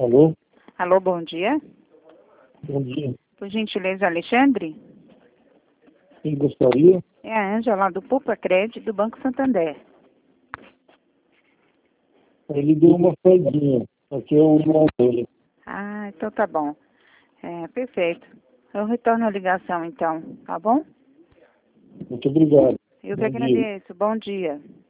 Alô? Alô, bom dia. Bom dia. Por gentileza, Alexandre? Quem gostaria? É a Ângela do Poupa Crédito do Banco Santander. Ele deu uma saidinha. Aqui é o irmão dele. Ah, então tá bom. Perfeito. Eu retorno a ligação então, tá bom? Muito obrigado. Eu que Bom dia. agradeço. Bom dia.